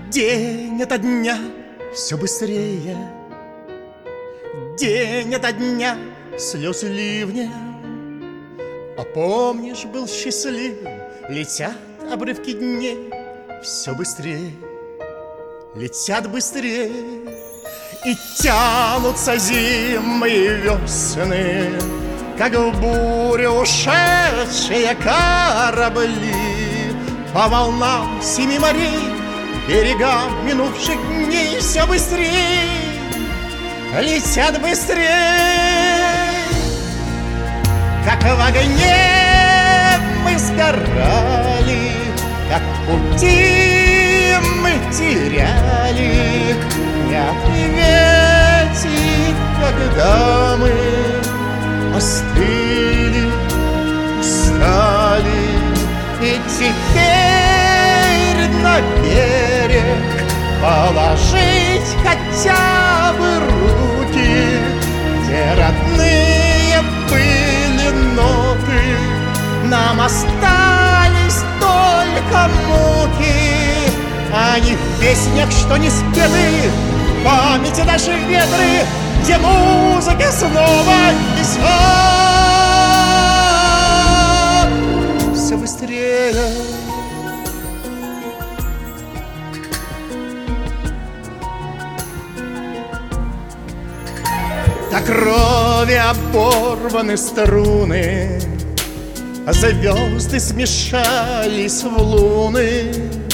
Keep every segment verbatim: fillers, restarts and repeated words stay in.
День ото дня все быстрее, день ото дня слез ливня. А помнишь, был счастливым, летят обрывки дней все быстрее, летят быстрее. И тянутся зимы и весны, как в бурю ушедшие корабли. По волнам семи морей, берегам минувших дней все быстрее, летят быстрее. Как в огне мы сгорали, как пути мы теряли, не ответить, когда мы остыли, устали. И теперь на берег положить хотя бы руки, где родные были ноты, нам остались только муки. Они в песнях, что не спеты, в памяти наши ветры, где музыка снова несет все быстрее. До крови оборваны струны, а звезды смешались в луны,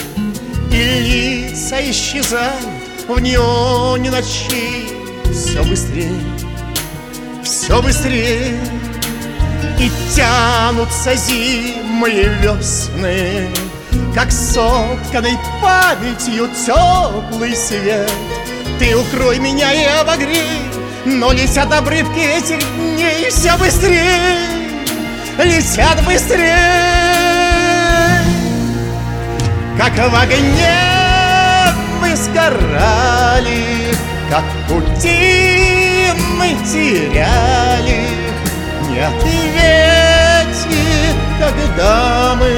и лица исчезают в неоне ночи. Все быстрее, все быстрее. И тянутся зимы и весны, как сотканный памятью теплый свет. Ты укрой меня и обогрей, но летят обрывки этих дней все быстрее, летят быстрее. Как в огне мы сгорали, как пути мы теряли, не ответить, когда мы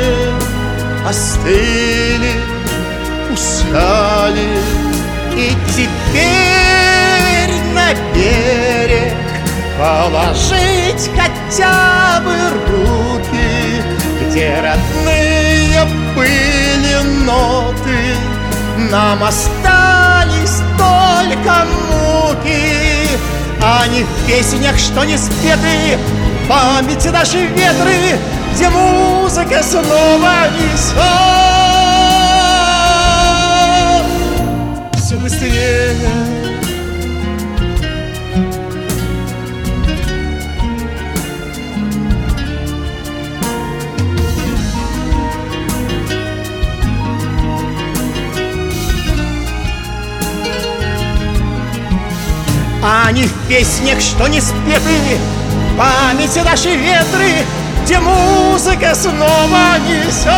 остыли, устали. И теперь на берег положить хотя бы руки, где родные были ноты, нам остались только муки. Они в песнях, что не спеты, в памяти наши ветры, где музыка снова несет все быстрее. Они в песнях, что не спеты, в памяти наши ветры, где музыка снова несет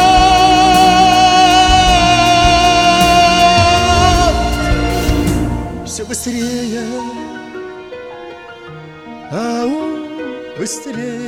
все быстрее, ау, быстрее.